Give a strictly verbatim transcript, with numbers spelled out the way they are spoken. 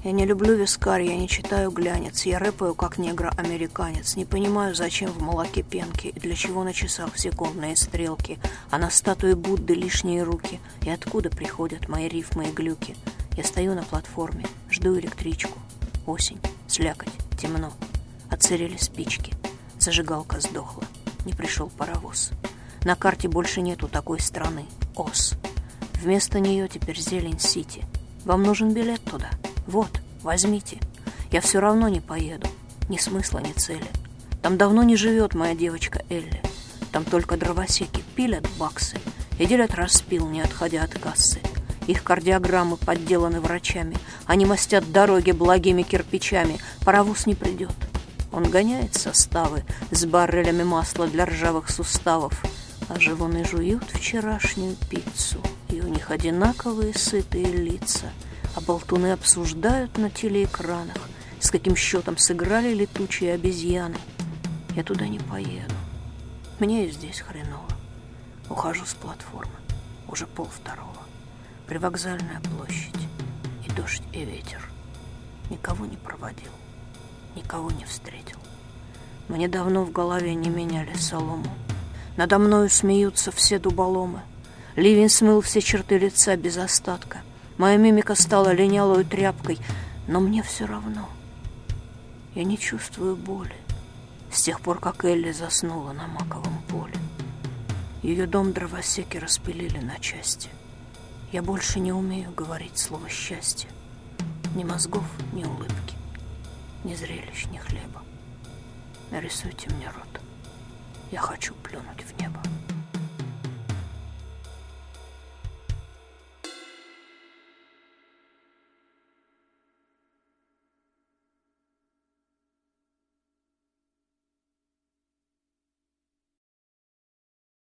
Я не люблю вискарь, я не читаю глянец. Я рэпаю, как негро-американец. Не понимаю, зачем в молоке пенки и для чего на часах секундные стрелки, а на статуе Будды лишние руки. И откуда приходят мои рифмы и глюки? Я стою на платформе, жду электричку. Осень, слякоть, темно. Отсырели спички. Зажигалка сдохла. Не пришел паровоз. На карте больше нету такой страны. Ос. Вместо нее теперь Зелень-Сити. Вам нужен билет туда? Вот, возьмите. Я все равно не поеду. Ни смысла, ни цели. Там давно не живет моя девочка Элли. Там только дровосеки пилят баксы и делят распил, не отходя от кассы. Их кардиограммы подделаны врачами. Они мастят дороги благими кирпичами. Паровоз не придет. Он гоняет составы с баррелями масла для ржавых суставов. А живоны жуют вчерашнюю пиццу, и у них одинаковые сытые лица. А болтуны обсуждают на телеэкранах, с каким счетом сыграли летучие обезьяны. Я туда не поеду. Мне и здесь хреново. Ухожу с платформы. Уже полвторого. Привокзальная площадь. И дождь, и ветер. Никого не проводил. Никого не встретил. Мне давно в голове не меняли солому. Надо мною смеются все дуболомы. Ливень смыл все черты лица без остатка. Моя мимика стала линялой тряпкой, но мне все равно. Я не чувствую боли с тех пор, как Элли заснула на маковом поле. Ее дом дровосеки распилили на части. Я больше не умею говорить слово «счастье». Ни мозгов, ни улыбки, ни зрелищ, ни хлеба. Нарисуйте мне рот. Я хочу плюнуть в небо.